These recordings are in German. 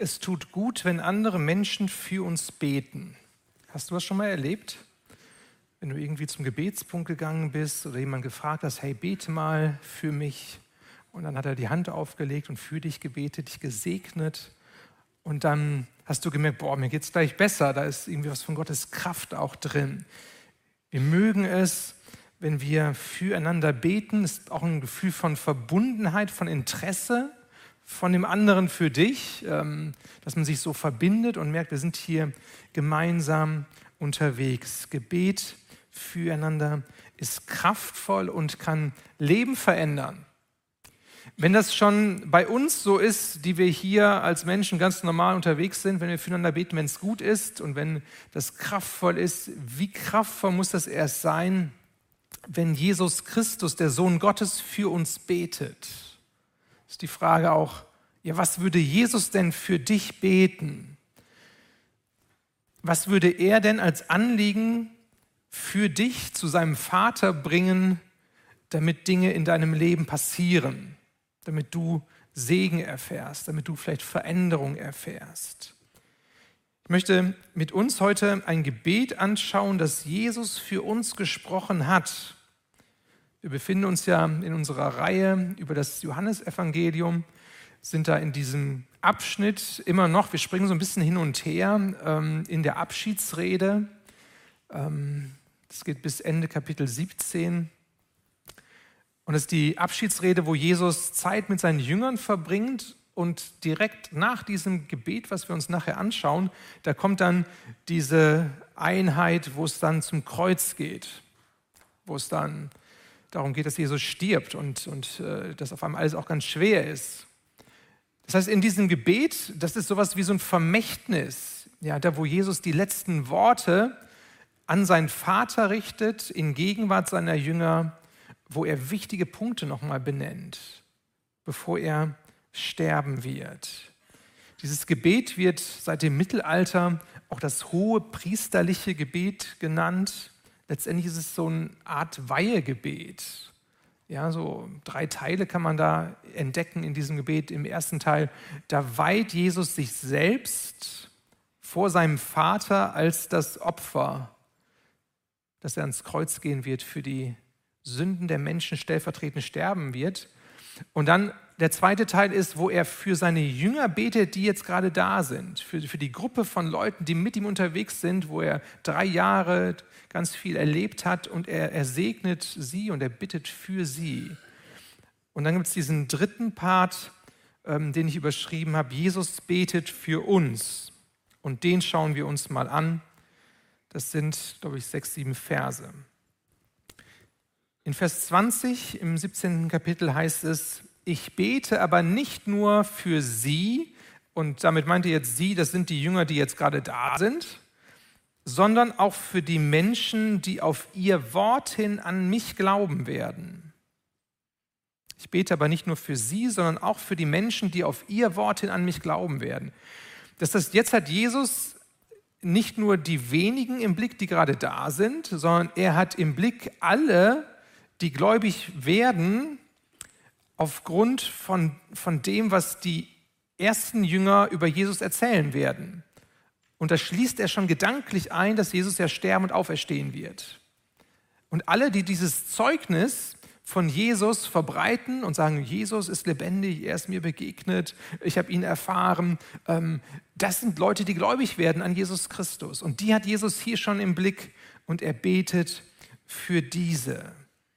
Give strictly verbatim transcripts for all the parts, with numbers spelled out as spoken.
Es tut gut, wenn andere Menschen für uns beten. Hast du das schon mal erlebt? Wenn du irgendwie zum Gebetspunkt gegangen bist oder jemand gefragt hast, hey, bete mal für mich. Und dann hat er die Hand aufgelegt und für dich gebetet, dich gesegnet. Und dann hast du gemerkt, boah, mir geht es gleich besser. Da ist irgendwie was von Gottes Kraft auch drin. Wir mögen es, wenn wir füreinander beten. Es ist auch ein Gefühl von Verbundenheit, von Interesse von dem anderen für dich, dass man sich so verbindet und merkt, wir sind hier gemeinsam unterwegs. Gebet füreinander ist kraftvoll und kann Leben verändern. Wenn das schon bei uns so ist, die wir hier als Menschen ganz normal unterwegs sind, wenn wir füreinander beten, wenn es gut ist und wenn das kraftvoll ist, wie kraftvoll muss das erst sein, wenn Jesus Christus, der Sohn Gottes, für uns betet? Das ist die Frage auch, ja, was würde Jesus denn für dich beten? Was würde er denn als Anliegen für dich zu seinem Vater bringen, damit Dinge in deinem Leben passieren, damit du Segen erfährst, damit du vielleicht Veränderung erfährst? Ich möchte mit uns heute ein Gebet anschauen, das Jesus für uns gesprochen hat. Wir befinden uns ja in unserer Reihe über das Johannesevangelium, sind da in diesem Abschnitt immer noch, wir springen so ein bisschen hin und her ähm, in der Abschiedsrede. Ähm, das geht bis Ende Kapitel siebzehn. Und es ist die Abschiedsrede, wo Jesus Zeit mit seinen Jüngern verbringt. Und direkt nach diesem Gebet, was wir uns nachher anschauen, da kommt dann diese Einheit, wo es dann zum Kreuz geht, wo es dann darum geht, dass Jesus stirbt und, und äh, dass auf einmal alles auch ganz schwer ist. Das heißt, in diesem Gebet, das ist sowas wie so ein Vermächtnis, ja, da wo Jesus die letzten Worte an seinen Vater richtet, in Gegenwart seiner Jünger, wo er wichtige Punkte nochmal benennt, bevor er sterben wird. Dieses Gebet wird seit dem Mittelalter auch das hohe priesterliche Gebet genannt. Letztendlich ist es so eine Art Weihegebet. Ja, so drei Teile kann man da entdecken in diesem Gebet. Im ersten Teil, da weiht Jesus sich selbst vor seinem Vater als das Opfer, dass er ans Kreuz gehen wird, für die Sünden der Menschen stellvertretend sterben wird. Und dann der zweite Teil ist, wo er für seine Jünger betet, die jetzt gerade da sind, für, für die Gruppe von Leuten, die mit ihm unterwegs sind, wo er drei Jahre ganz viel erlebt hat und er, er segnet sie und er bittet für sie. Und dann gibt es diesen dritten Part, ähm, den ich überschrieben habe, Jesus betet für uns. Und den schauen wir uns mal an. Das sind, glaube ich, sechs, sieben Verse. In Vers zwanzig im siebzehnten Kapitel heißt es, ich bete aber nicht nur für sie, und damit meint ihr jetzt sie, das sind die Jünger, die jetzt gerade da sind, sondern auch für die Menschen, die auf ihr Wort hin an mich glauben werden. Ich bete aber nicht nur für sie, sondern auch für die Menschen, die auf ihr Wort hin an mich glauben werden. Das heißt, jetzt hat Jesus nicht nur die wenigen im Blick, die gerade da sind, sondern er hat im Blick alle, die gläubig werden, aufgrund von, von dem, was die ersten Jünger über Jesus erzählen werden. Und da schließt er schon gedanklich ein, dass Jesus ja sterben und auferstehen wird. Und alle, die dieses Zeugnis von Jesus verbreiten und sagen, Jesus ist lebendig, er ist mir begegnet, ich habe ihn erfahren, das sind Leute, die gläubig werden an Jesus Christus. Und die hat Jesus hier schon im Blick und er betet für diese.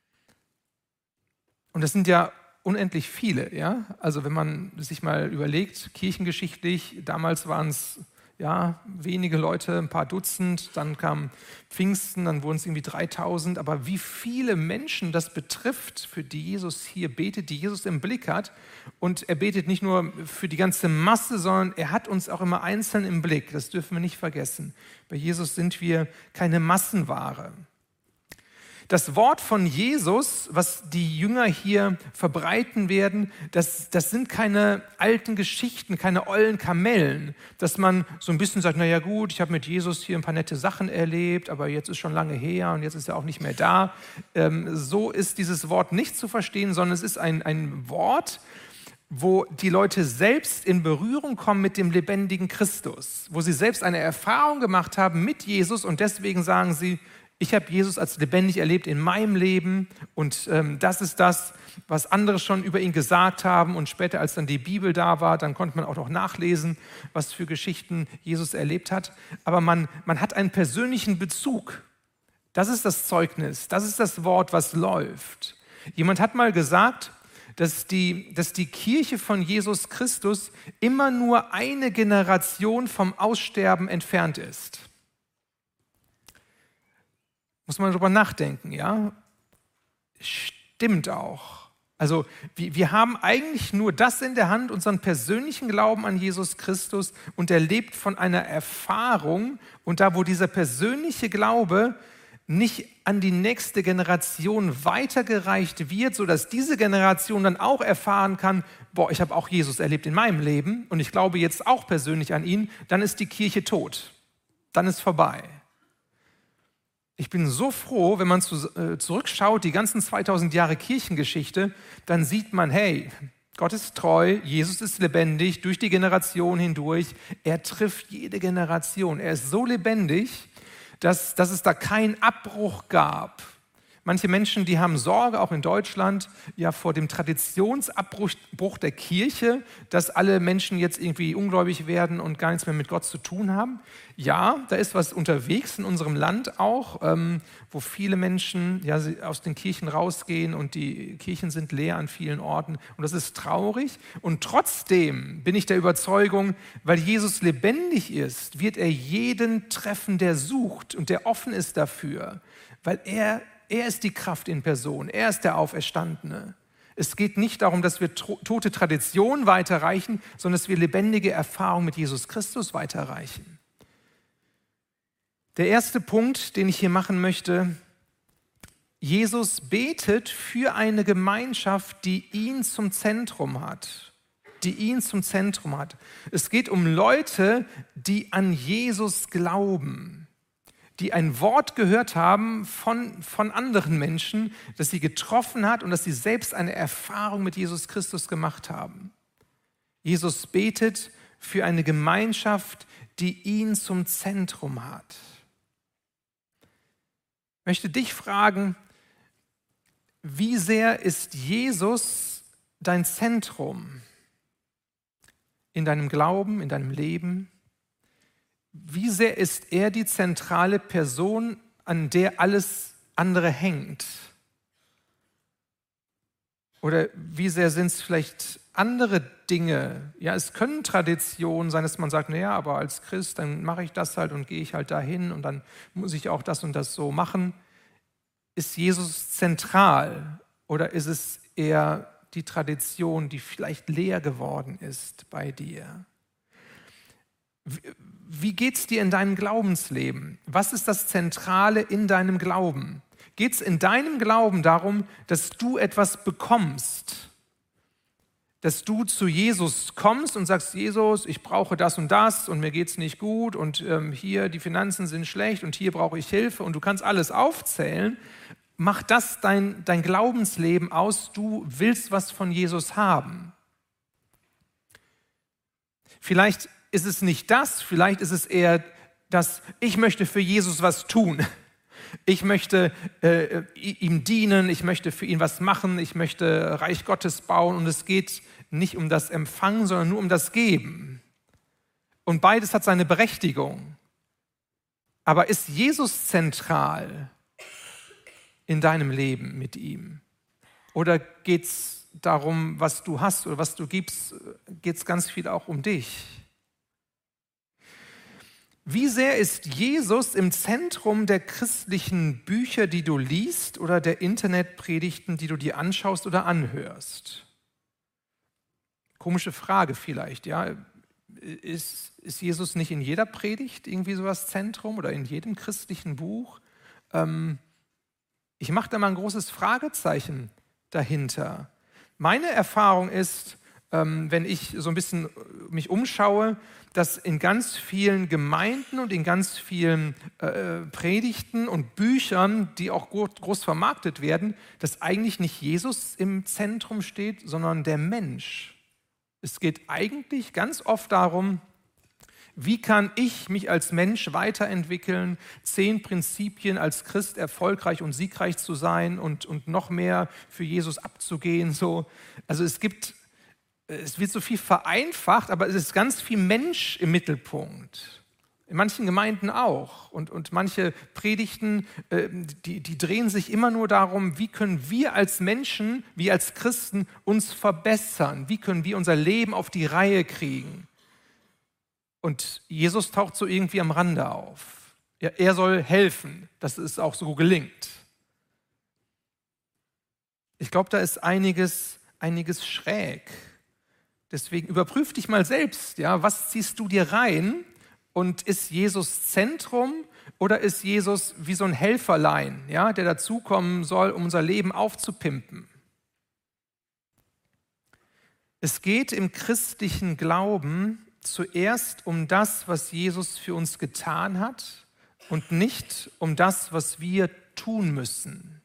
Und das sind ja unendlich viele, ja. Also wenn man sich mal überlegt, kirchengeschichtlich, damals waren es ja wenige Leute, ein paar Dutzend, dann kam Pfingsten, dann wurden es irgendwie dreitausend. Aber wie viele Menschen das betrifft, für die Jesus hier betet, die Jesus im Blick hat. Und er betet nicht nur für die ganze Masse, sondern er hat uns auch immer einzeln im Blick. Das dürfen wir nicht vergessen. Bei Jesus sind wir keine Massenware. Das Wort von Jesus, was die Jünger hier verbreiten werden, das, das sind keine alten Geschichten, keine ollen Kamellen, dass man so ein bisschen sagt, naja gut, ich habe mit Jesus hier ein paar nette Sachen erlebt, aber jetzt ist schon lange her und jetzt ist er auch nicht mehr da. Ähm, so ist dieses Wort nicht zu verstehen, sondern es ist ein, ein Wort, wo die Leute selbst in Berührung kommen mit dem lebendigen Christus, wo sie selbst eine Erfahrung gemacht haben mit Jesus und deswegen sagen sie, ich habe Jesus als lebendig erlebt in meinem Leben und ähm, das ist das, was andere schon über ihn gesagt haben und später, als dann die Bibel da war, dann konnte man auch noch nachlesen, was für Geschichten Jesus erlebt hat. Aber man, man hat einen persönlichen Bezug. Das ist das Zeugnis, das ist das Wort, was läuft. Jemand hat mal gesagt, dass die, dass die Kirche von Jesus Christus immer nur eine Generation vom Aussterben entfernt ist. Muss man darüber nachdenken, ja? Stimmt auch. Also wir, wir haben eigentlich nur das in der Hand, unseren persönlichen Glauben an Jesus Christus, und er lebt von einer Erfahrung, und da, wo dieser persönliche Glaube nicht an die nächste Generation weitergereicht wird, sodass diese Generation dann auch erfahren kann, boah, ich habe auch Jesus erlebt in meinem Leben und ich glaube jetzt auch persönlich an ihn, dann ist die Kirche tot. Dann ist vorbei. Ich bin so froh, wenn man zu, äh, zurückschaut, die ganzen zweitausend Jahre Kirchengeschichte, dann sieht man, hey, Gott ist treu, Jesus ist lebendig, durch die Generation hindurch. Er trifft jede Generation. Er ist so lebendig, dass, dass es da keinen Abbruch gab. Manche Menschen, die haben Sorge, auch in Deutschland, ja, vor dem Traditionsabbruch der Kirche, dass alle Menschen jetzt irgendwie ungläubig werden und gar nichts mehr mit Gott zu tun haben. Ja, da ist was unterwegs in unserem Land auch, ähm, wo viele Menschen ja, aus den Kirchen rausgehen und die Kirchen sind leer an vielen Orten. Und das ist traurig. Und trotzdem bin ich der Überzeugung, weil Jesus lebendig ist, wird er jeden treffen, der sucht und der offen ist dafür, weil er Er ist die Kraft in Person, er ist der Auferstandene. Es geht nicht darum, dass wir tote Tradition weiterreichen, sondern dass wir lebendige Erfahrung mit Jesus Christus weiterreichen. Der erste Punkt, den ich hier machen möchte: Jesus betet für eine Gemeinschaft, die ihn zum Zentrum hat. Die ihn zum Zentrum hat. Es geht um Leute, die an Jesus glauben, die ein Wort gehört haben von, von anderen Menschen, das sie getroffen hat und dass sie selbst eine Erfahrung mit Jesus Christus gemacht haben. Jesus betet für eine Gemeinschaft, die ihn zum Zentrum hat. Ich möchte dich fragen, wie sehr ist Jesus dein Zentrum in deinem Glauben, in deinem Leben? Wie sehr ist er die zentrale Person, an der alles andere hängt? Oder wie sehr sind es vielleicht andere Dinge? Ja, es können Traditionen sein, dass man sagt, naja, aber als Christ, dann mache ich das halt und gehe ich halt dahin und dann muss ich auch das und das so machen. Ist Jesus zentral oder ist es eher die Tradition, die vielleicht leer geworden ist bei dir? Wie geht es dir in deinem Glaubensleben? Was ist das Zentrale in deinem Glauben? Geht es in deinem Glauben darum, dass du etwas bekommst? Dass du zu Jesus kommst und sagst, Jesus, ich brauche das und das und mir geht es nicht gut und ähm, hier die Finanzen sind schlecht und hier brauche ich Hilfe und du kannst alles aufzählen. Mach das dein, dein Glaubensleben aus, du willst was von Jesus haben. Vielleicht ist es nicht das, vielleicht ist es eher das, ich möchte für Jesus was tun. Ich möchte äh, ihm dienen, ich möchte für ihn was machen, ich möchte Reich Gottes bauen und es geht nicht um das Empfangen, sondern nur um das Geben. Und beides hat seine Berechtigung. Aber ist Jesus zentral in deinem Leben mit ihm? Oder geht es darum, was du hast oder was du gibst, geht es ganz viel auch um dich? Wie sehr ist Jesus im Zentrum der christlichen Bücher, die du liest, oder der Internetpredigten, die du dir anschaust oder anhörst? Komische Frage vielleicht, ja. Ist, ist Jesus nicht in jeder Predigt irgendwie so das Zentrum oder in jedem christlichen Buch? Ähm, ich mache da mal ein großes Fragezeichen dahinter. Meine Erfahrung ist, ähm, wenn ich so ein bisschen mich umschaue, dass in ganz vielen Gemeinden und in ganz vielen äh, Predigten und Büchern, die auch groß vermarktet werden, dass eigentlich nicht Jesus im Zentrum steht, sondern der Mensch. Es geht eigentlich ganz oft darum, wie kann ich mich als Mensch weiterentwickeln, zehn Prinzipien als Christ erfolgreich und siegreich zu sein und, und noch mehr für Jesus abzugehen. So. Also es gibt, es wird so viel vereinfacht, aber es ist ganz viel Mensch im Mittelpunkt. In manchen Gemeinden auch. Und, und manche Predigten, äh, die, die drehen sich immer nur darum, wie können wir als Menschen, wir als Christen uns verbessern? Wie können wir unser Leben auf die Reihe kriegen? Und Jesus taucht so irgendwie am Rande auf. Er, er soll helfen, dass es auch so gelingt. Ich glaube, da ist einiges, einiges schräg. Deswegen überprüf dich mal selbst. Ja? Was ziehst du dir rein? Und ist Jesus Zentrum oder ist Jesus wie so ein Helferlein, ja, der dazukommen soll, um unser Leben aufzupimpen? Es geht im christlichen Glauben zuerst um das, was Jesus für uns getan hat und nicht um das, was wir tun müssen.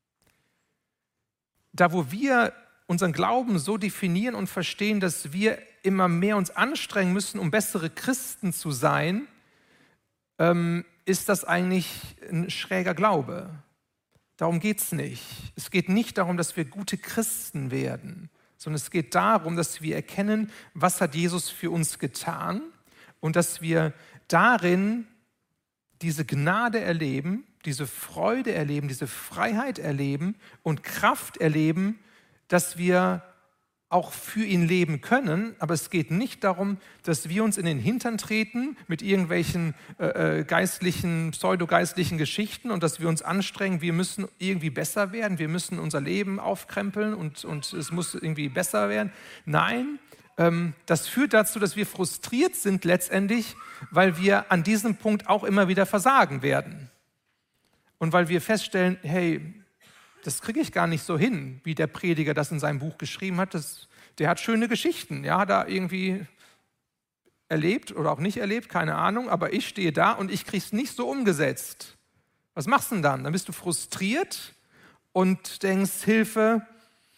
Da, wo wir unseren Glauben so definieren und verstehen, dass wir immer mehr uns anstrengen müssen, um bessere Christen zu sein, ähm, ist das eigentlich ein schräger Glaube. Darum geht es nicht. Es geht nicht darum, dass wir gute Christen werden, sondern es geht darum, dass wir erkennen, was hat Jesus für uns getan und dass wir darin diese Gnade erleben, diese Freude erleben, diese Freiheit erleben und Kraft erleben, dass wir auch für ihn leben können, aber es geht nicht darum, dass wir uns in den Hintern treten mit irgendwelchen äh, geistlichen, pseudogeistlichen Geschichten und dass wir uns anstrengen, wir müssen irgendwie besser werden, wir müssen unser Leben aufkrempeln und, und es muss irgendwie besser werden. Nein, ähm, das führt dazu, dass wir frustriert sind letztendlich, weil wir an diesem Punkt auch immer wieder versagen werden. Und weil wir feststellen, hey, das kriege ich gar nicht so hin, wie der Prediger das in seinem Buch geschrieben hat. Das, der hat schöne Geschichten, ja, hat er irgendwie erlebt oder auch nicht erlebt, keine Ahnung, aber ich stehe da und ich kriege es nicht so umgesetzt. Was machst du denn dann? Dann bist du frustriert und denkst, Hilfe,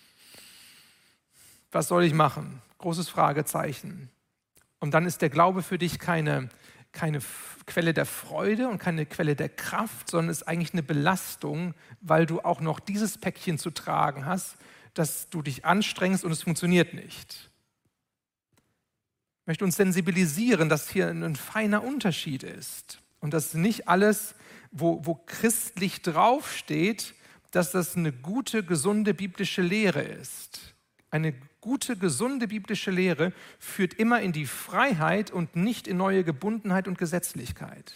was soll ich machen? Großes Fragezeichen. Und dann ist der Glaube für dich keine, keine Quelle der Freude und keine Quelle der Kraft, sondern ist eigentlich eine Belastung, weil du auch noch dieses Päckchen zu tragen hast, dass du dich anstrengst und es funktioniert nicht. Ich möchte uns sensibilisieren, dass hier ein feiner Unterschied ist und dass nicht alles, wo, wo christlich draufsteht, dass das eine gute, gesunde biblische Lehre ist. Eine gute, gesunde biblische Lehre führt immer in die Freiheit und nicht in neue Gebundenheit und Gesetzlichkeit.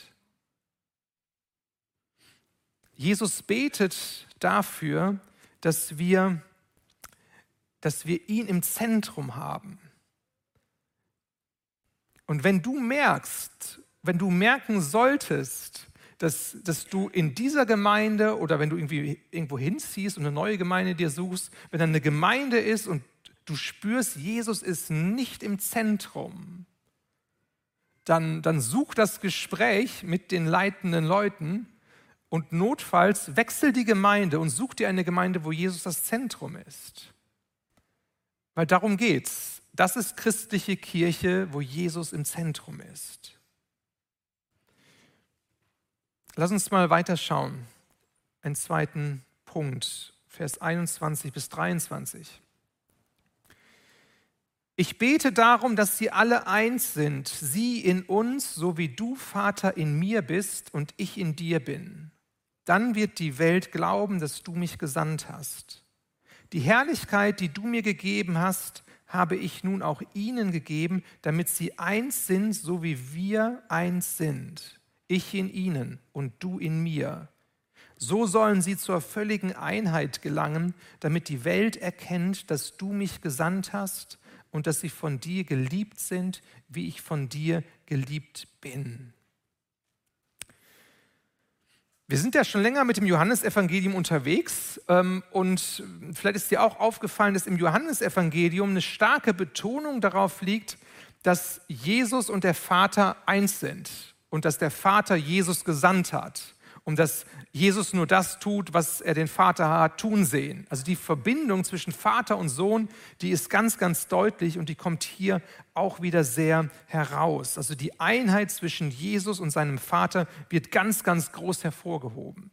Jesus betet dafür, dass wir, dass wir ihn im Zentrum haben. Und wenn du merkst, wenn du merken solltest, dass, dass du in dieser Gemeinde oder wenn du irgendwie irgendwo hinziehst und eine neue Gemeinde dir suchst, wenn da eine Gemeinde ist und du spürst, Jesus ist nicht im Zentrum, dann, dann such das Gespräch mit den leitenden Leuten und notfalls wechsel die Gemeinde und such dir eine Gemeinde, wo Jesus das Zentrum ist. Weil darum geht's. Das ist christliche Kirche, wo Jesus im Zentrum ist. Lass uns mal weiterschauen. Einen zweiten Punkt, Vers einundzwanzig bis dreiundzwanzig. Ich bete darum, dass sie alle eins sind, sie in uns, so wie du, Vater, in mir bist und ich in dir bin. Dann wird die Welt glauben, dass du mich gesandt hast. Die Herrlichkeit, die du mir gegeben hast, habe ich nun auch ihnen gegeben, damit sie eins sind, so wie wir eins sind. Ich in ihnen und du in mir. So sollen sie zur völligen Einheit gelangen, damit die Welt erkennt, dass du mich gesandt hast und dass sie von dir geliebt sind, wie ich von dir geliebt bin. Wir sind ja schon länger mit dem Johannesevangelium unterwegs ähm, und vielleicht ist dir auch aufgefallen, dass im Johannesevangelium eine starke Betonung darauf liegt, dass Jesus und der Vater eins sind und dass der Vater Jesus gesandt hat und dass Jesus nur das tut, was er den Vater hat tun sehen. Also die Verbindung zwischen Vater und Sohn, die ist ganz, ganz deutlich und die kommt hier auch wieder sehr heraus. Also die Einheit zwischen Jesus und seinem Vater wird ganz, ganz groß hervorgehoben.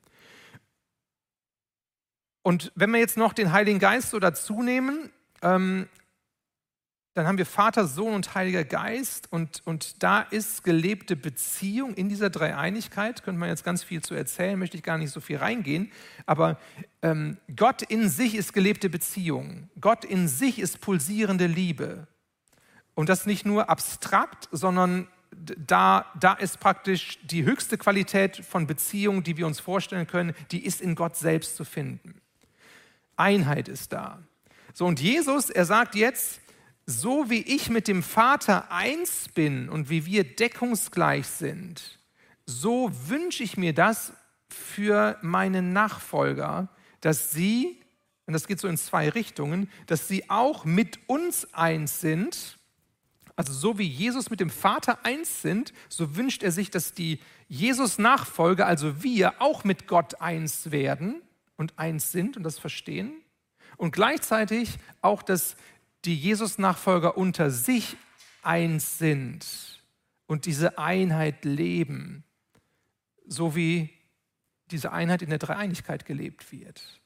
Und wenn wir jetzt noch den Heiligen Geist so dazu nehmen, ähm, dann haben wir Vater, Sohn und Heiliger Geist und, und da ist gelebte Beziehung in dieser Dreieinigkeit. Könnte man jetzt ganz viel zu erzählen, möchte ich gar nicht so viel reingehen, aber ähm, Gott in sich ist gelebte Beziehung. Gott in sich ist pulsierende Liebe. Und das nicht nur abstrakt, sondern da, da ist praktisch die höchste Qualität von Beziehung, die wir uns vorstellen können, die ist in Gott selbst zu finden. Einheit ist da. So, und Jesus, er sagt jetzt, so wie ich mit dem Vater eins bin und wie wir deckungsgleich sind, so wünsche ich mir das für meine Nachfolger, dass sie, und das geht so in zwei Richtungen, dass sie auch mit uns eins sind. Also so wie Jesus mit dem Vater eins sind, so wünscht er sich, dass die Jesus-Nachfolger, also wir, auch mit Gott eins werden und eins sind und das verstehen. Und gleichzeitig auch, dass die Jesus-Nachfolger unter sich eins sind und diese Einheit leben, so wie diese Einheit in der Dreieinigkeit gelebt wird.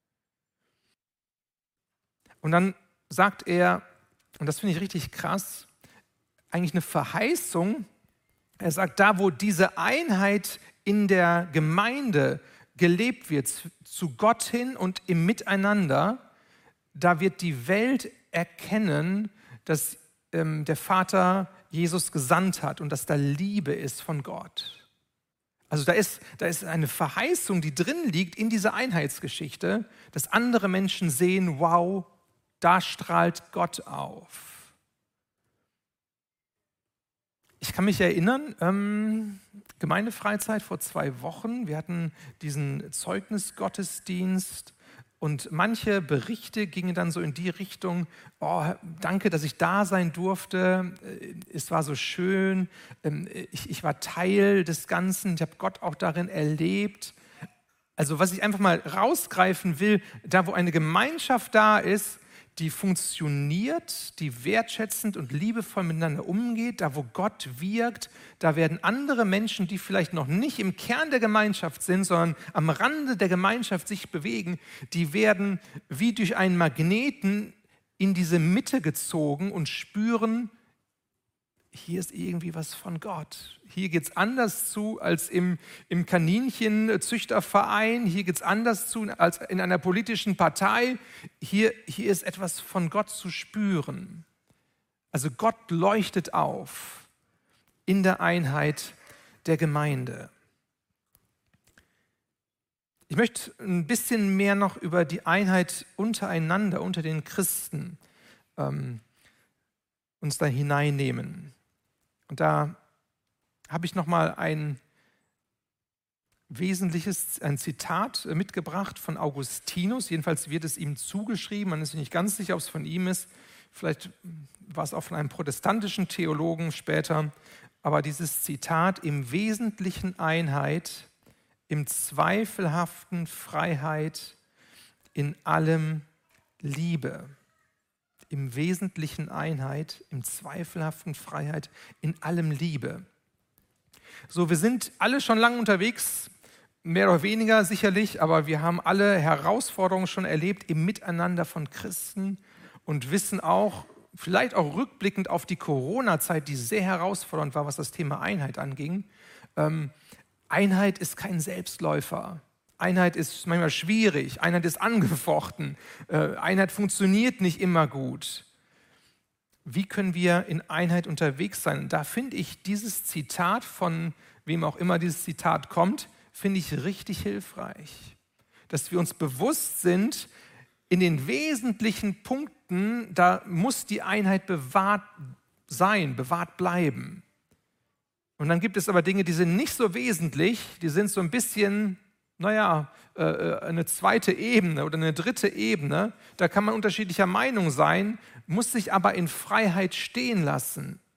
Und dann sagt er, und das finde ich richtig krass, eigentlich eine Verheißung. Er sagt, da wo diese Einheit in der Gemeinde gelebt wird, zu Gott hin und im Miteinander, da wird die Welt erkennen, dass ähm, der Vater Jesus gesandt hat und dass da Liebe ist von Gott. Also da ist, da ist eine Verheißung, die drin liegt in dieser Einheitsgeschichte, dass andere Menschen sehen, wow, da strahlt Gott auf. Ich kann mich erinnern, ähm, Gemeindefreizeit vor zwei Wochen, wir hatten diesen Zeugnisgottesdienst. Und manche Berichte gingen dann so in die Richtung, oh, danke, dass ich da sein durfte, es war so schön, ich, ich war Teil des Ganzen, ich habe Gott auch darin erlebt. Also was ich einfach mal rausgreifen will, da wo eine Gemeinschaft da ist, die funktioniert, die wertschätzend und liebevoll miteinander umgeht, da wo Gott wirkt, da werden andere Menschen, die vielleicht noch nicht im Kern der Gemeinschaft sind, sondern am Rande der Gemeinschaft sich bewegen, die werden wie durch einen Magneten in diese Mitte gezogen und spüren, hier ist irgendwie was von Gott. Hier geht es anders zu als im, im Kaninchenzüchterverein. Hier geht es anders zu als in einer politischen Partei. Hier, hier ist etwas von Gott zu spüren. Also Gott leuchtet auf in der Einheit der Gemeinde. Ich möchte ein bisschen mehr noch über die Einheit untereinander, unter den Christen, ähm, uns da hineinnehmen. Und da habe ich nochmal ein wesentliches, ein Zitat mitgebracht von Augustinus. Jedenfalls wird es ihm zugeschrieben. Man ist sich nicht ganz sicher, ob es von ihm ist. Vielleicht war es auch von einem protestantischen Theologen später. Aber dieses Zitat, im Wesentlichen Einheit, im Zweifelhaften Freiheit, in allem Liebe. Im Wesentlichen Einheit, im Zweifelhaften Freiheit, in allem Liebe. So, wir sind alle schon lange unterwegs, mehr oder weniger sicherlich, aber wir haben alle Herausforderungen schon erlebt im Miteinander von Christen und wissen auch, vielleicht auch rückblickend auf die Corona-Zeit, die sehr herausfordernd war, was das Thema Einheit anging. Ähm, Einheit ist kein Selbstläufer. Einheit ist manchmal schwierig, Einheit ist angefochten, äh, Einheit funktioniert nicht immer gut. Wie können wir in Einheit unterwegs sein? Da finde ich dieses Zitat, von wem auch immer dieses Zitat kommt, finde ich richtig hilfreich. Dass wir uns bewusst sind, in den wesentlichen Punkten, da muss die Einheit bewahrt sein, bewahrt bleiben. Und dann gibt es aber Dinge, die sind nicht so wesentlich, die sind so ein bisschen, naja, eine zweite Ebene oder eine dritte Ebene. Da kann man unterschiedlicher Meinung sein, muss sich aber in Freiheit stehen lassen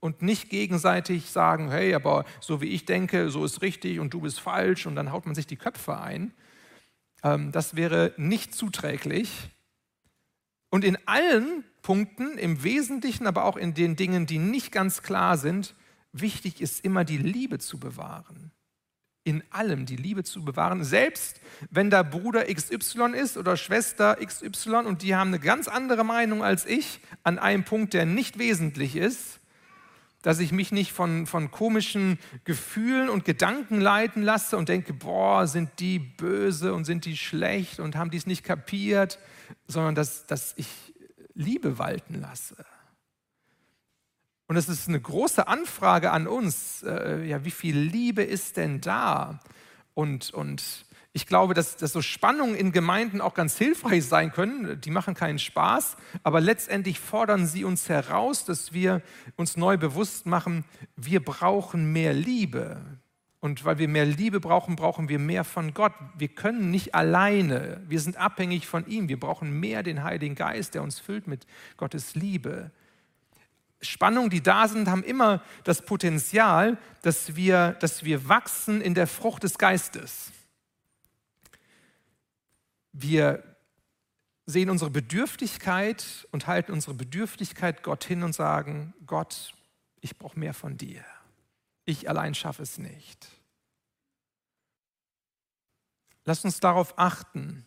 und nicht gegenseitig sagen, hey, aber so wie ich denke, so ist richtig und du bist falsch und dann haut man sich die Köpfe ein. Ähm, das wäre nicht zuträglich. Und in allen Punkten, im Wesentlichen, aber auch in den Dingen, die nicht ganz klar sind, wichtig ist immer die Liebe zu bewahren. In allem die Liebe zu bewahren, selbst wenn da Bruder X Y ist oder Schwester X Y und die haben eine ganz andere Meinung als ich an einem Punkt, der nicht wesentlich ist, dass ich mich nicht von, von komischen Gefühlen und Gedanken leiten lasse und denke, boah, sind die böse und sind die schlecht und haben die es nicht kapiert, sondern dass, dass ich Liebe walten lasse. Und es ist eine große Anfrage an uns, äh, ja, wie viel Liebe ist denn da? Und, und ich glaube, dass, dass so Spannungen in Gemeinden auch ganz hilfreich sein können. Die machen keinen Spaß, aber letztendlich fordern sie uns heraus, dass wir uns neu bewusst machen, wir brauchen mehr Liebe. Und weil wir mehr Liebe brauchen, brauchen wir mehr von Gott. Wir können nicht alleine, wir sind abhängig von ihm. Wir brauchen mehr den Heiligen Geist, der uns füllt mit Gottes Liebe. Spannungen, die da sind, haben immer das Potenzial, dass wir, dass wir wachsen in der Frucht des Geistes. Wir sehen unsere Bedürftigkeit und halten unsere Bedürftigkeit Gott hin und sagen, Gott, ich brauche mehr von dir. Ich allein schaffe es nicht. Lasst uns darauf achten.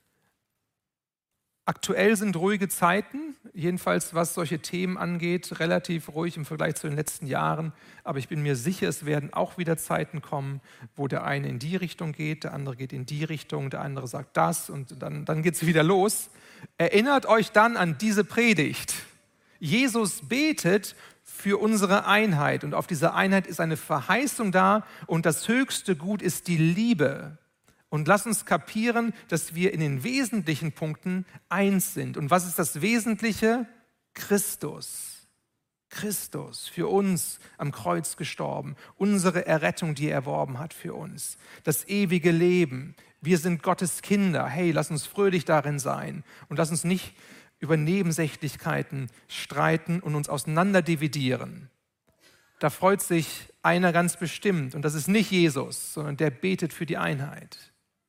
Aktuell sind ruhige Zeiten, jedenfalls was solche Themen angeht, relativ ruhig im Vergleich zu den letzten Jahren. Aber ich bin mir sicher, es werden auch wieder Zeiten kommen, wo der eine in die Richtung geht, der andere geht in die Richtung, der andere sagt das und dann, dann geht es wieder los. Erinnert euch dann an diese Predigt. Jesus betet für unsere Einheit und auf dieser Einheit ist eine Verheißung da und das höchste Gut ist die Liebe. Und lass uns kapieren, dass wir in den wesentlichen Punkten eins sind. Und was ist das Wesentliche? Christus. Christus, für uns am Kreuz gestorben. Unsere Errettung, die er erworben hat für uns. Das ewige Leben. Wir sind Gottes Kinder. Hey, lass uns fröhlich darin sein. Und lass uns nicht über Nebensächlichkeiten streiten und uns auseinanderdividieren. Da freut sich einer ganz bestimmt. Und das ist nicht Jesus, sondern der betet für die Einheit.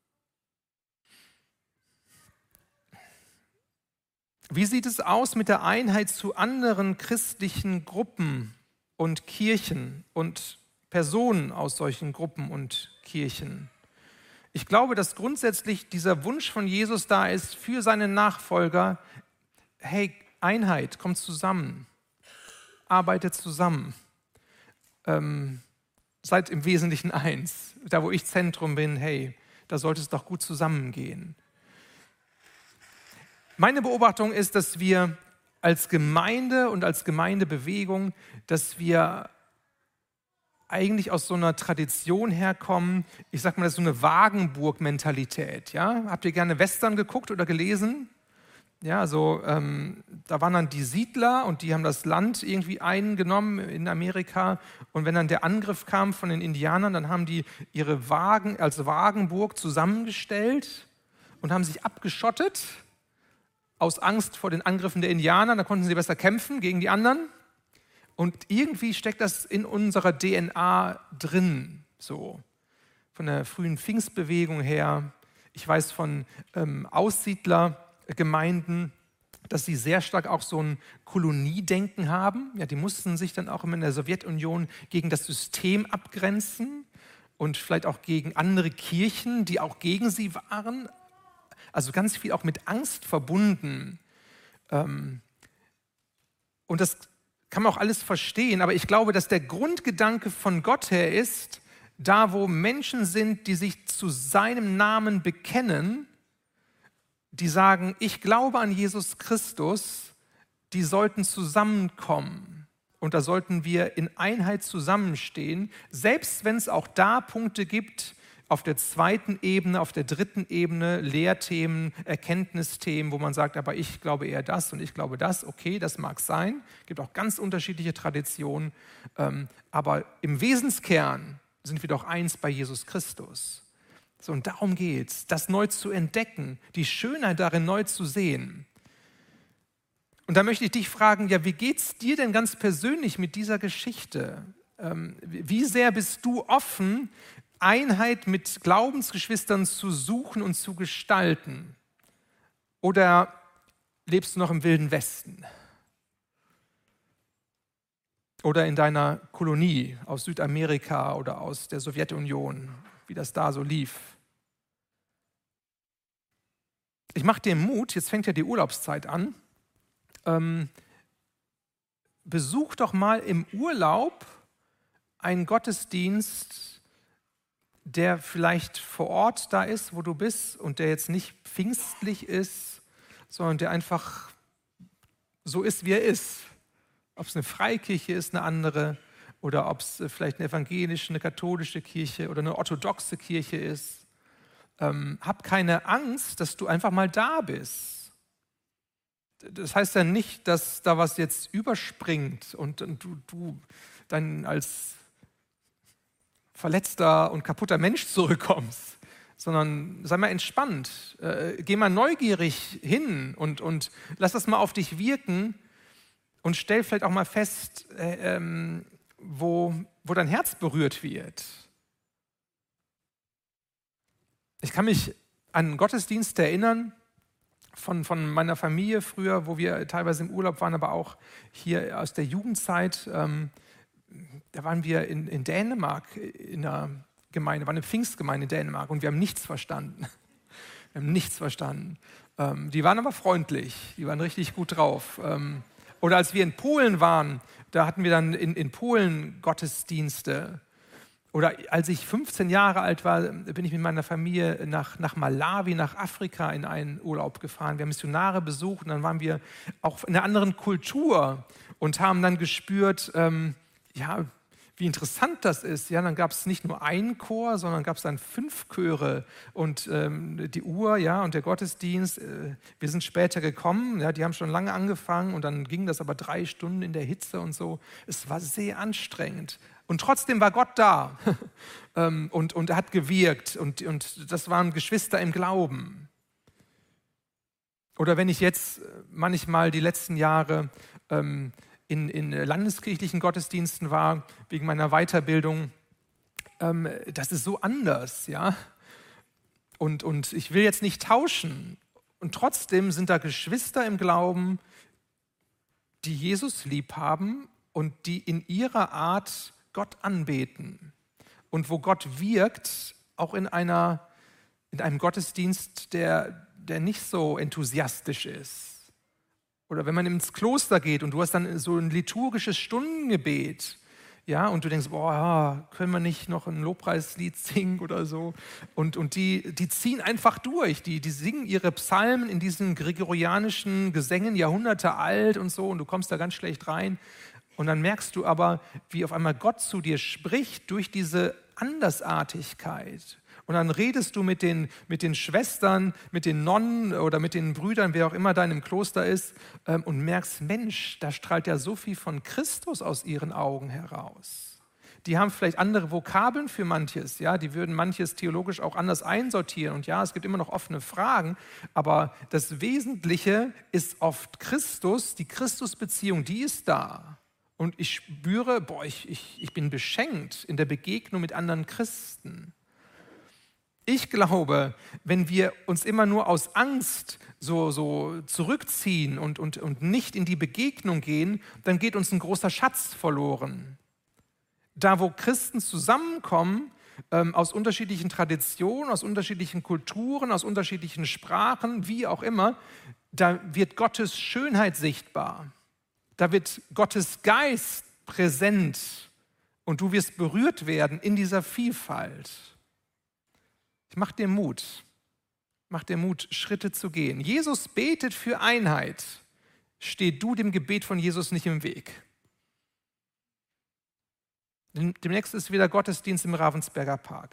Wie sieht es aus mit der Einheit zu anderen christlichen Gruppen und Kirchen und Personen aus solchen Gruppen und Kirchen? Ich glaube, dass grundsätzlich dieser Wunsch von Jesus da ist für seine Nachfolger, hey, Einheit, kommt zusammen, arbeitet zusammen, ähm, seid im Wesentlichen eins. Da, wo ich Zentrum bin, hey, da sollte es doch gut zusammengehen. Meine Beobachtung ist, dass wir als Gemeinde und als Gemeindebewegung, dass wir eigentlich aus so einer Tradition herkommen, ich sag mal, das ist so eine Wagenburg-Mentalität. Ja? Habt ihr gerne Western geguckt oder gelesen? Ja, also ähm, da waren dann die Siedler und die haben das Land irgendwie eingenommen in Amerika und wenn dann der Angriff kam von den Indianern, dann haben die ihre Wagen als Wagenburg zusammengestellt und haben sich abgeschottet aus Angst vor den Angriffen der Indianer, da konnten sie besser kämpfen gegen die anderen. Und irgendwie steckt das in unserer D N A drin, so von der frühen Pfingstbewegung her. Ich weiß von ähm, Aussiedlergemeinden, dass sie sehr stark auch so ein Koloniedenken haben. Ja, die mussten sich dann auch immer in der Sowjetunion gegen das System abgrenzen und vielleicht auch gegen andere Kirchen, die auch gegen sie waren. Also ganz viel auch mit Angst verbunden. Und das kann man auch alles verstehen, aber ich glaube, dass der Grundgedanke von Gott her ist, da wo Menschen sind, die sich zu seinem Namen bekennen, die sagen, ich glaube an Jesus Christus, die sollten zusammenkommen. Und da sollten wir in Einheit zusammenstehen, selbst wenn es auch da Punkte gibt, auf der zweiten Ebene, auf der dritten Ebene, Lehrthemen, Erkenntnisthemen, wo man sagt, aber ich glaube eher das und ich glaube das. Okay, das mag sein. Es gibt auch ganz unterschiedliche Traditionen. Aber im Wesenskern sind wir doch eins bei Jesus Christus. So, und darum geht es, das neu zu entdecken, die Schönheit darin neu zu sehen. Und da möchte ich dich fragen, ja, wie geht's dir denn ganz persönlich mit dieser Geschichte? Ähm, wie sehr bist du offen, Einheit mit Glaubensgeschwistern zu suchen und zu gestalten? Oder lebst du noch im Wilden Westen? Oder in deiner Kolonie aus Südamerika oder aus der Sowjetunion, wie das da so lief? Ich mache dir Mut, jetzt fängt ja die Urlaubszeit an. Ähm, besuch doch mal im Urlaub einen Gottesdienst, der vielleicht vor Ort da ist, wo du bist und der jetzt nicht pfingstlich ist, sondern der einfach so ist, wie er ist. Ob es eine Freikirche ist, eine andere, oder ob es vielleicht eine evangelische, eine katholische Kirche oder eine orthodoxe Kirche ist. Ähm, hab keine Angst, dass du einfach mal da bist. Das heißt ja nicht, dass da was jetzt überspringt und, und du, du dann als verletzter und kaputter Mensch zurückkommst, sondern sei mal entspannt. Äh, geh mal neugierig hin und, und lass das mal auf dich wirken und stell vielleicht auch mal fest, äh, ähm, wo, wo dein Herz berührt wird. Ich kann mich an einen Gottesdienst erinnern, Von, von meiner Familie früher, wo wir teilweise im Urlaub waren, aber auch hier aus der Jugendzeit. Ähm, da waren wir in, in Dänemark in einer Gemeinde, war eine Pfingstgemeinde in Dänemark und wir haben nichts verstanden. Wir haben nichts verstanden. Ähm, die waren aber freundlich, die waren richtig gut drauf. Ähm, oder als wir in Polen waren, da hatten wir dann in, in Polen Gottesdienste. Oder als ich fünfzehn Jahre alt war, bin ich mit meiner Familie nach, nach Malawi, nach Afrika in einen Urlaub gefahren. Wir haben Missionare besucht und dann waren wir auch in einer anderen Kultur und haben dann gespürt, ähm, ja, wie interessant das ist. Ja, dann gab es nicht nur einen Chor, sondern gab es dann fünf Chöre und ähm, die Uhr, ja, und der Gottesdienst. Äh, wir sind später gekommen, ja, die haben schon lange angefangen und dann ging das aber drei Stunden in der Hitze und so. Es war sehr anstrengend. Und trotzdem war Gott da und, und er hat gewirkt und, und das waren Geschwister im Glauben. Oder wenn ich jetzt manchmal die letzten Jahre ähm, in, in landeskirchlichen Gottesdiensten war, wegen meiner Weiterbildung, ähm, das ist so anders, ja. Und, und ich will jetzt nicht tauschen. Und trotzdem sind da Geschwister im Glauben, die Jesus lieb haben und die in ihrer Art Gott anbeten und wo Gott wirkt, auch in, einer, in einem Gottesdienst, der, der nicht so enthusiastisch ist. Oder wenn man ins Kloster geht und du hast dann so ein liturgisches Stundengebet, ja, und du denkst, boah, ja, können wir nicht noch ein Lobpreislied singen oder so? Und, und die, die ziehen einfach durch, die, die singen ihre Psalmen in diesen gregorianischen Gesängen, Jahrhunderte alt und so, und du kommst da ganz schlecht rein. Und dann merkst du aber, wie auf einmal Gott zu dir spricht durch diese Andersartigkeit. Und dann redest du mit den, mit den Schwestern, mit den Nonnen oder mit den Brüdern, wer auch immer da in dem Kloster ist, ähm, und merkst, Mensch, da strahlt ja so viel von Christus aus ihren Augen heraus. Die haben vielleicht andere Vokabeln für manches, ja, die würden manches theologisch auch anders einsortieren. Und ja, es gibt immer noch offene Fragen, aber das Wesentliche ist oft Christus, die Christusbeziehung, die ist da. Und ich spüre, boah, ich, ich, ich bin beschenkt in der Begegnung mit anderen Christen. Ich glaube, wenn wir uns immer nur aus Angst so, so zurückziehen und, und, und nicht in die Begegnung gehen, dann geht uns ein großer Schatz verloren. Da, wo Christen zusammenkommen, ähm, aus unterschiedlichen Traditionen, aus unterschiedlichen Kulturen, aus unterschiedlichen Sprachen, wie auch immer, da wird Gottes Schönheit sichtbar. Da wird Gottes Geist präsent und du wirst berührt werden in dieser Vielfalt. Ich mache dir Mut, mach dir Mut, Schritte zu gehen. Jesus betet für Einheit. Steh du dem Gebet von Jesus nicht im Weg. Demnächst ist wieder Gottesdienst im Ravensberger Park.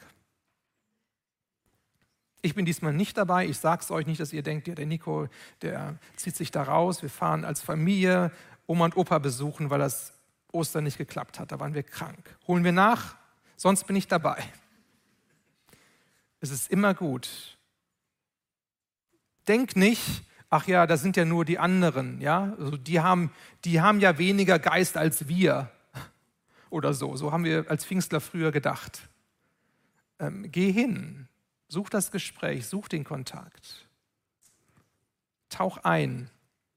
Ich bin diesmal nicht dabei. Ich sage es euch nicht, dass ihr denkt, ja, der Nico, der zieht sich da raus. Wir fahren als Familie Oma und Opa besuchen, weil das Ostern nicht geklappt hat. Da waren wir krank. Holen wir nach, sonst bin ich dabei. Es ist immer gut. Denk nicht, ach ja, das sind ja nur die anderen, ja, also die haben, die haben ja weniger Geist als wir oder so. So haben wir als Pfingstler früher gedacht. Ähm, geh hin, such das Gespräch, such den Kontakt. Tauch ein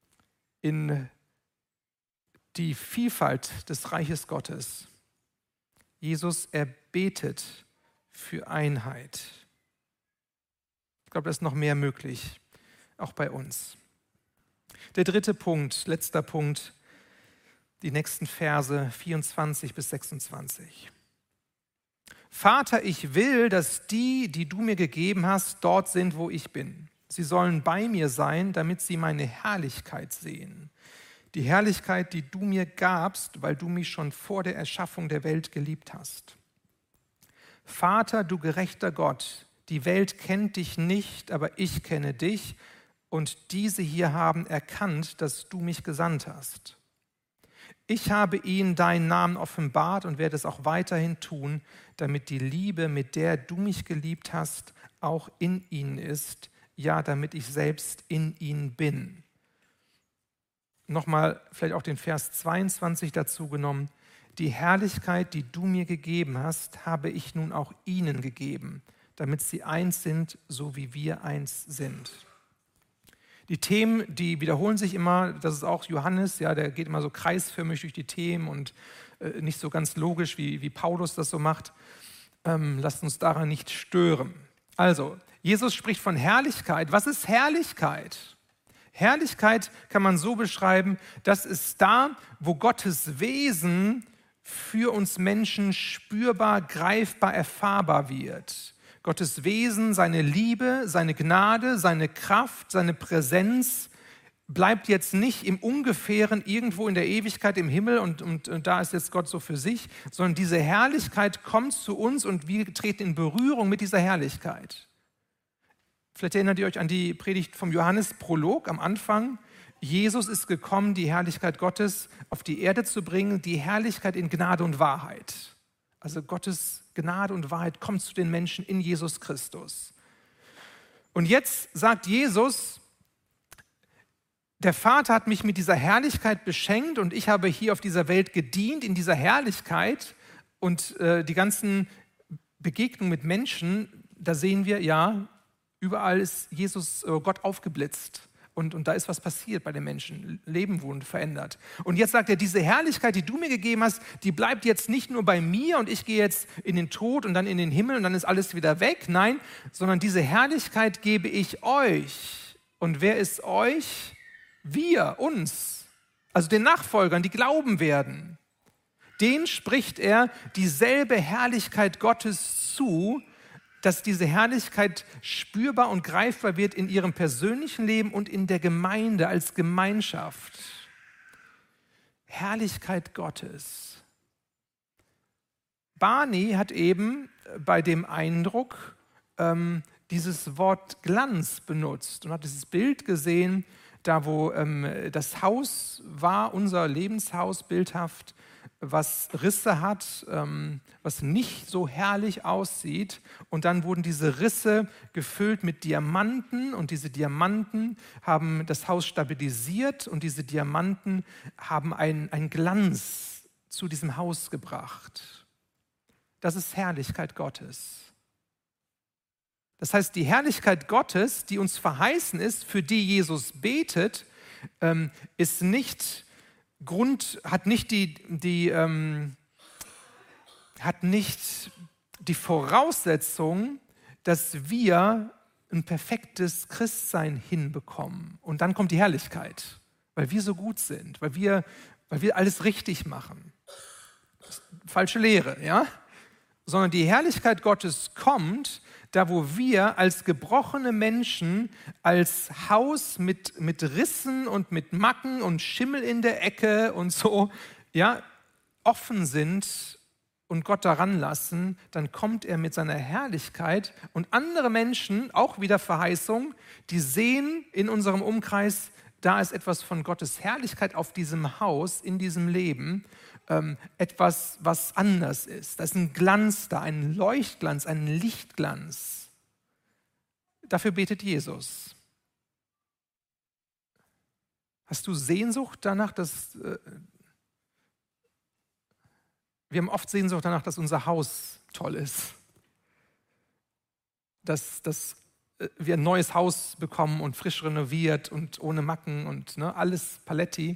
in die Vielfalt des Reiches Gottes. Jesus, er betet für Einheit. Ich glaube, da ist noch mehr möglich, auch bei uns. Der dritte Punkt, letzter Punkt, die nächsten Verse vierundzwanzig bis sechsundzwanzig. Vater, ich will, dass die, die du mir gegeben hast, dort sind, wo ich bin. Sie sollen bei mir sein, damit sie meine Herrlichkeit sehen. Die Herrlichkeit, die du mir gabst, weil du mich schon vor der Erschaffung der Welt geliebt hast. Vater, du gerechter Gott, die Welt kennt dich nicht, aber ich kenne dich und diese hier haben erkannt, dass du mich gesandt hast. Ich habe ihnen deinen Namen offenbart und werde es auch weiterhin tun, damit die Liebe, mit der du mich geliebt hast, auch in ihnen ist, ja, damit ich selbst in ihnen bin. Nochmal vielleicht auch den Vers zweiundzwanzig dazu genommen. Die Herrlichkeit, die du mir gegeben hast, habe ich nun auch ihnen gegeben, damit sie eins sind, so wie wir eins sind. Die Themen, die wiederholen sich immer, das ist auch Johannes, ja, der geht immer so kreisförmig durch die Themen und äh, nicht so ganz logisch, wie, wie Paulus das so macht. Ähm, lasst uns daran nicht stören. Also, Jesus spricht von Herrlichkeit. Was ist Herrlichkeit? Herrlichkeit kann man so beschreiben, das ist da, wo Gottes Wesen für uns Menschen spürbar, greifbar, erfahrbar wird. Gottes Wesen, seine Liebe, seine Gnade, seine Kraft, seine Präsenz bleibt jetzt nicht im Ungefähren irgendwo in der Ewigkeit im Himmel und, und, und da ist jetzt Gott so für sich, sondern diese Herrlichkeit kommt zu uns und wir treten in Berührung mit dieser Herrlichkeit. Vielleicht erinnert ihr euch an die Predigt vom Johannes-Prolog am Anfang. Jesus ist gekommen, die Herrlichkeit Gottes auf die Erde zu bringen, die Herrlichkeit in Gnade und Wahrheit. Also Gottes Gnade und Wahrheit kommt zu den Menschen in Jesus Christus. Und jetzt sagt Jesus, der Vater hat mich mit dieser Herrlichkeit beschenkt und ich habe hier auf dieser Welt gedient in dieser Herrlichkeit und äh, die ganzen Begegnungen mit Menschen, da sehen wir, ja, überall ist Jesus, äh, Gott aufgeblitzt. Und, und da ist was passiert bei den Menschen. Leben wurden verändert. Und jetzt sagt er, diese Herrlichkeit, die du mir gegeben hast, die bleibt jetzt nicht nur bei mir und ich gehe jetzt in den Tod und dann in den Himmel und dann ist alles wieder weg. Nein, sondern diese Herrlichkeit gebe ich euch. Und wer ist euch? Wir, uns. Also den Nachfolgern, die glauben werden. Denen spricht er dieselbe Herrlichkeit Gottes zu, dass diese Herrlichkeit spürbar und greifbar wird in ihrem persönlichen Leben und in der Gemeinde als Gemeinschaft. Herrlichkeit Gottes. Barney hat eben bei dem Eindruck ähm, dieses Wort Glanz benutzt und hat dieses Bild gesehen, da wo ähm, das Haus war, unser Lebenshaus bildhaft, was Risse hat, ähm, was nicht so herrlich aussieht. Und dann wurden diese Risse gefüllt mit Diamanten und diese Diamanten haben das Haus stabilisiert und diese Diamanten haben einen, einen Glanz zu diesem Haus gebracht. Das ist Herrlichkeit Gottes. Das heißt, die Herrlichkeit Gottes, die uns verheißen ist, für die Jesus betet, ähm, ist nicht Grund, hat nicht die, die, ähm, hat nicht die Voraussetzung, dass wir ein perfektes Christsein hinbekommen. Und dann kommt die Herrlichkeit, weil wir so gut sind, weil wir, weil wir alles richtig machen. Falsche Lehre, ja? Sondern die Herrlichkeit Gottes kommt, da wo wir als gebrochene Menschen, als Haus mit, mit Rissen und mit Macken und Schimmel in der Ecke und so, ja, offen sind und Gott daran lassen, dann kommt er mit seiner Herrlichkeit und andere Menschen, auch wieder Verheißung, die sehen in unserem Umkreis, da ist etwas von Gottes Herrlichkeit auf diesem Haus, in diesem Leben, ähm, etwas, was anders ist. Da ist ein Glanz da, ein Leuchtglanz, ein Lichtglanz. Dafür betet Jesus. Hast du Sehnsucht danach, dass... Äh, wir haben oft Sehnsucht danach, dass unser Haus toll ist. Dass, dass wir ein neues Haus bekommen und frisch renoviert und ohne Macken und ne, alles Paletti.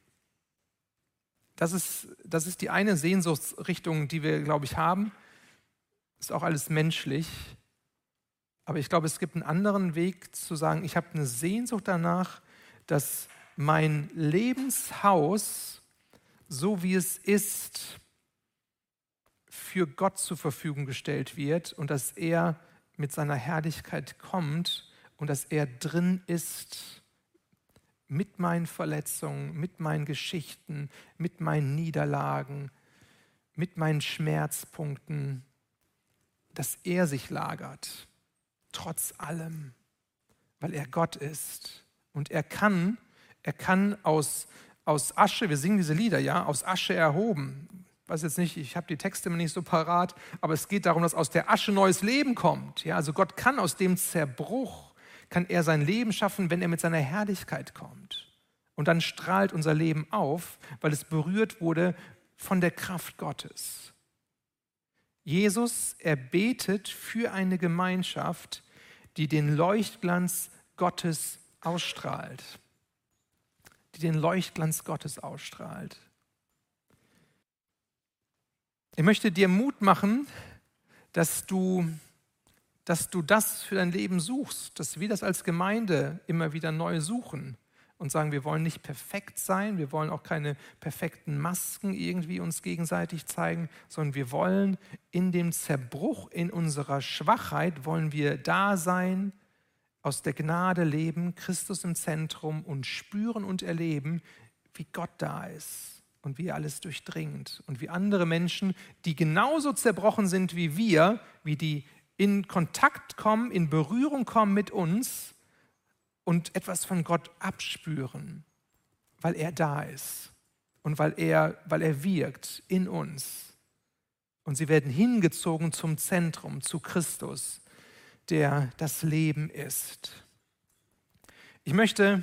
Das ist, das ist die eine Sehnsuchtsrichtung, die wir, glaube ich, haben. Ist auch alles menschlich. Aber ich glaube, es gibt einen anderen Weg zu sagen, ich habe eine Sehnsucht danach, dass mein Lebenshaus, so wie es ist, für Gott zur Verfügung gestellt wird und dass er mit seiner Herrlichkeit kommt und dass er drin ist mit meinen Verletzungen, mit meinen Geschichten, mit meinen Niederlagen, mit meinen Schmerzpunkten, dass er sich lagert, trotz allem, weil er Gott ist. Und er kann, er kann aus, aus Asche, wir singen diese Lieder, ja, aus Asche erhoben. Ich weiß jetzt nicht, ich habe die Texte immer nicht so parat, aber es geht darum, dass aus der Asche neues Leben kommt. Ja, also Gott kann aus dem Zerbruch, kann er sein Leben schaffen, wenn er mit seiner Herrlichkeit kommt. Und dann strahlt unser Leben auf, weil es berührt wurde von der Kraft Gottes. Jesus, er betet für eine Gemeinschaft, die den Leuchtglanz Gottes ausstrahlt. Die den Leuchtglanz Gottes ausstrahlt. Ich möchte dir Mut machen, dass du, dass du das für dein Leben suchst, dass wir das als Gemeinde immer wieder neu suchen und sagen, wir wollen nicht perfekt sein, wir wollen auch keine perfekten Masken irgendwie uns gegenseitig zeigen, sondern wir wollen in dem Zerbruch, in unserer Schwachheit, wollen wir da sein, aus der Gnade leben, Christus im Zentrum und spüren und erleben, wie Gott da ist. Und wie er alles durchdringt und wie andere Menschen, die genauso zerbrochen sind wie wir, wie die in Kontakt kommen, in Berührung kommen mit uns und etwas von Gott abspüren, weil er da ist und weil er, weil er wirkt in uns. Und sie werden hingezogen zum Zentrum, zu Christus, der das Leben ist. Ich möchte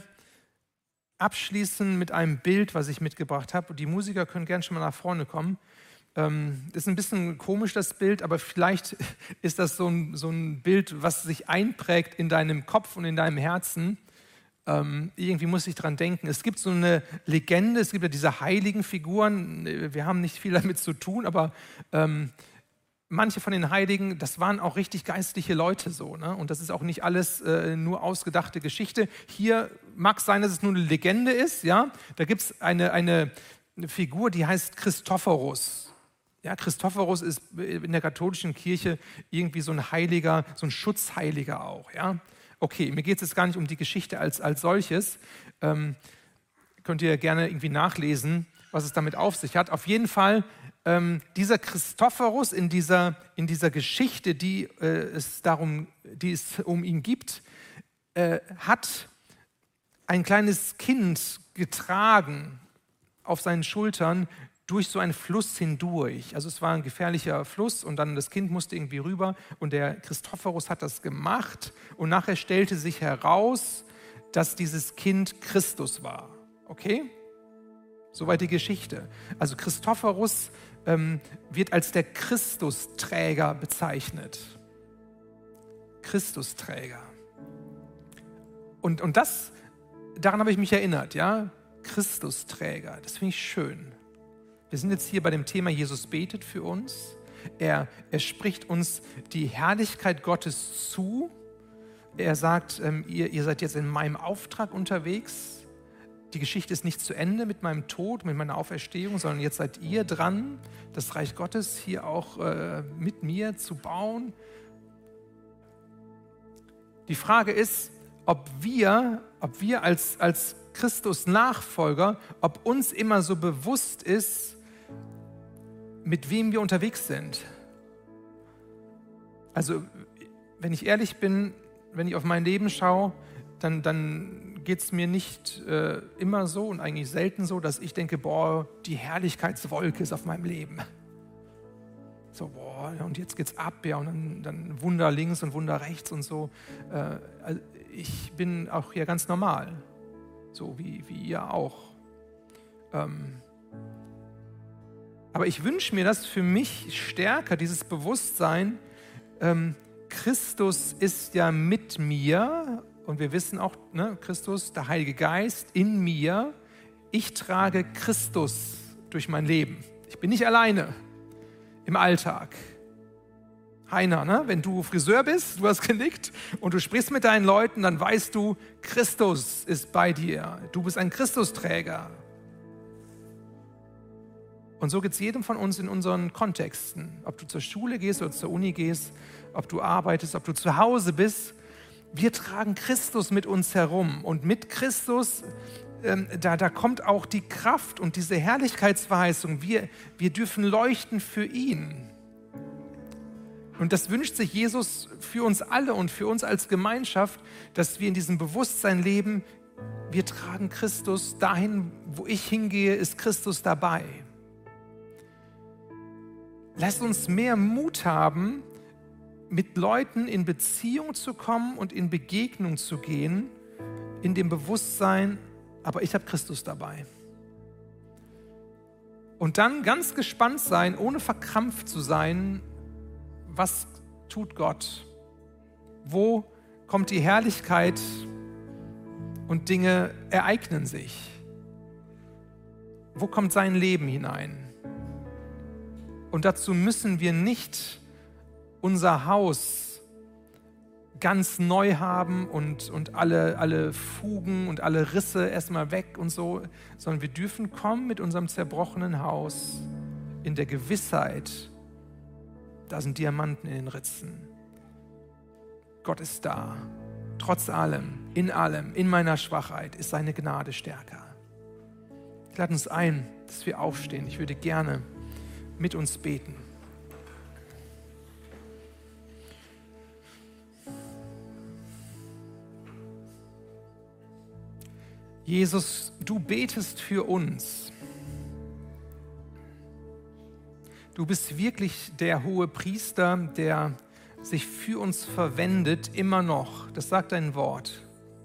abschließen mit einem Bild, was ich mitgebracht habe. Die Musiker können gerne schon mal nach vorne kommen. Ähm, das ist ein bisschen komisch, das Bild, aber vielleicht ist das so ein, so ein Bild, was sich einprägt in deinem Kopf und in deinem Herzen. Ähm, irgendwie muss ich dran denken. Es gibt so eine Legende, es gibt ja diese heiligen Figuren. Wir haben nicht viel damit zu tun, aber ähm, manche von den Heiligen, das waren auch richtig geistliche Leute so, ne? Und das ist auch nicht alles äh, nur ausgedachte Geschichte. Hier mag es sein, dass es nur eine Legende ist, ja? Da gibt es eine, eine, eine Figur, die heißt Christophorus. Ja, Christophorus ist in der katholischen Kirche irgendwie so ein Heiliger, so ein Schutzheiliger auch, ja? Okay, mir geht es jetzt gar nicht um die Geschichte als, als solches. Ähm, könnt ihr gerne irgendwie nachlesen, was es damit auf sich hat. Auf jeden Fall Ähm, dieser Christophorus in dieser, in dieser Geschichte, die, äh, es darum, die es um ihn gibt, äh, hat ein kleines Kind getragen auf seinen Schultern durch so einen Fluss hindurch. Also es war ein gefährlicher Fluss und dann das Kind musste irgendwie rüber und der Christophorus hat das gemacht und nachher stellte sich heraus, dass dieses Kind Christus war. Okay? Soweit die Geschichte. Also Christophorus ähm, wird als der Christusträger bezeichnet. Christusträger. Und, und das, daran habe ich mich erinnert, ja? Christusträger, das finde ich schön. Wir sind jetzt hier bei dem Thema, Jesus betet für uns. Er, er spricht uns die Herrlichkeit Gottes zu. Er sagt, ähm, ihr, ihr seid jetzt in meinem Auftrag unterwegs. Die Geschichte ist nicht zu Ende mit meinem Tod, mit meiner Auferstehung, sondern jetzt seid ihr dran, das Reich Gottes hier auch äh, mit mir zu bauen. Die Frage ist, ob wir, ob wir als, als Christus-Nachfolger, ob uns immer so bewusst ist, mit wem wir unterwegs sind. Also, wenn ich ehrlich bin, wenn ich auf mein Leben schaue, dann, dann geht es mir nicht äh, immer so und eigentlich selten so, dass ich denke, boah, die Herrlichkeitswolke ist auf meinem Leben. So, boah, und jetzt geht's ab, ja, und dann, dann Wunder links und Wunder rechts und so. Äh, also ich bin auch hier ganz normal. so wie, wie ihr auch. Ähm, aber ich wünsche mir das für mich stärker, dieses Bewusstsein, ähm, Christus ist ja mit mir und wir wissen auch, ne, Christus, der Heilige Geist in mir. Ich trage Christus durch mein Leben. Ich bin nicht alleine im Alltag. Heiner, ne? Wenn du Friseur bist, du hast genickt und du sprichst mit deinen Leuten, dann weißt du, Christus ist bei dir. Du bist ein Christusträger. Und so geht es jedem von uns in unseren Kontexten. Ob du zur Schule gehst oder zur Uni gehst, ob du arbeitest, ob du zu Hause bist. Wir tragen Christus mit uns herum. Und mit Christus, ähm, da, da kommt auch die Kraft und diese Herrlichkeitsverheißung. Wir, wir dürfen leuchten für ihn. Und das wünscht sich Jesus für uns alle und für uns als Gemeinschaft, dass wir in diesem Bewusstsein leben, wir tragen Christus dahin, wo ich hingehe, ist Christus dabei. Lasst uns mehr Mut haben, mit Leuten in Beziehung zu kommen und in Begegnung zu gehen, in dem Bewusstsein, aber ich habe Christus dabei. Und dann ganz gespannt sein, ohne verkrampft zu sein, was tut Gott? Wo kommt die Herrlichkeit und Dinge ereignen sich? Wo kommt sein Leben hinein? Und dazu müssen wir nicht unser Haus ganz neu haben und, und alle, alle Fugen und alle Risse erstmal weg und so, sondern wir dürfen kommen mit unserem zerbrochenen Haus in der Gewissheit, da sind Diamanten in den Ritzen. Gott ist da. Trotz allem, in allem, in meiner Schwachheit ist seine Gnade stärker. Ich lade uns ein, dass wir aufstehen. Ich würde gerne mit uns beten. Jesus, du betest für uns. Du bist wirklich der hohe Priester, der sich für uns verwendet, immer noch. Das sagt dein Wort.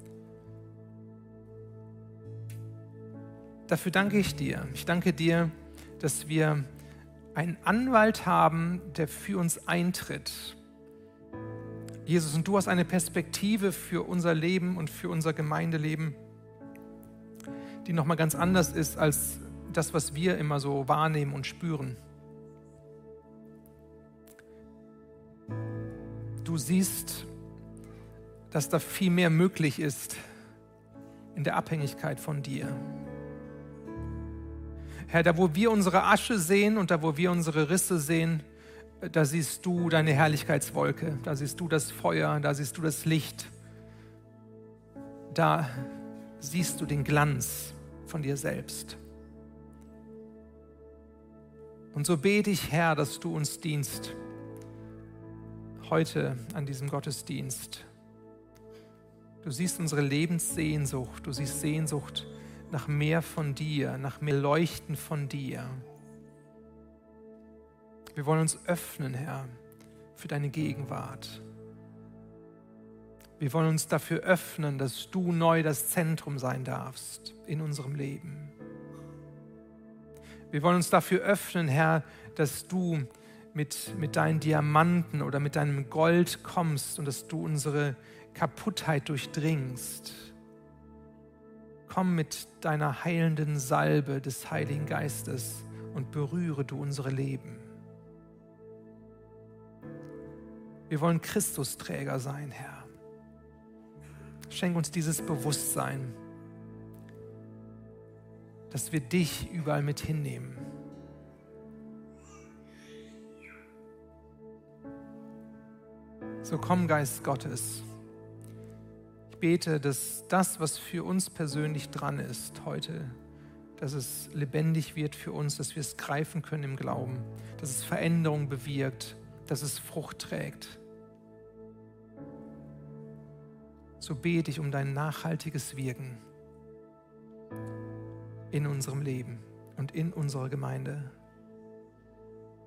Dafür danke ich dir. Ich danke dir, dass wir einen Anwalt haben, der für uns eintritt. Jesus, und du hast eine Perspektive für unser Leben und für unser Gemeindeleben, die nochmal ganz anders ist als das, was wir immer so wahrnehmen und spüren. Du siehst, dass da viel mehr möglich ist in der Abhängigkeit von dir. Herr, da wo wir unsere Asche sehen und da wo wir unsere Risse sehen, da siehst du deine Herrlichkeitswolke, da siehst du das Feuer, da siehst du das Licht. Da siehst du den Glanz von dir selbst. Und so bete ich, Herr, dass du uns dienst, heute an diesem Gottesdienst. Du siehst unsere Lebenssehnsucht, du siehst Sehnsucht nach mehr von dir, nach mehr Leuchten von dir. Wir wollen uns öffnen, Herr, für deine Gegenwart. Wir wollen uns dafür öffnen, dass du neu das Zentrum sein darfst in unserem Leben. Wir wollen uns dafür öffnen, Herr, dass du mit, mit deinen Diamanten oder mit deinem Gold kommst und dass du unsere Kaputtheit durchdringst. Komm mit deiner heilenden Salbe des Heiligen Geistes und berühre du unsere Leben. Wir wollen Christusträger sein, Herr. Schenk uns dieses Bewusstsein, dass wir dich überall mit hinnehmen. So komm, Geist Gottes. Ich bete, dass das, was für uns persönlich dran ist heute, dass es lebendig wird für uns, dass wir es greifen können im Glauben, dass es Veränderung bewirkt, dass es Frucht trägt. So bete ich um dein nachhaltiges Wirken in unserem Leben und in unserer Gemeinde.